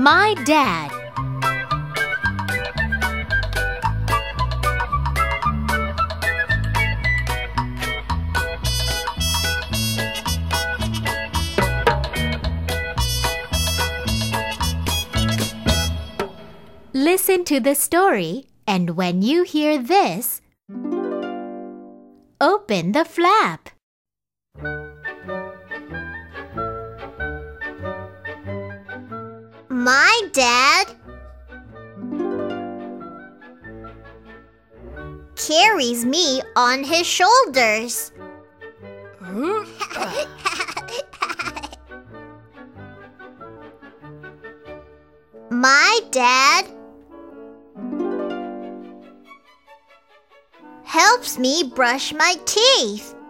My dad. Listen to the story, and when you hear this, open the flap. My dad carries me on his shoulders. My dad helps me brush my teeth.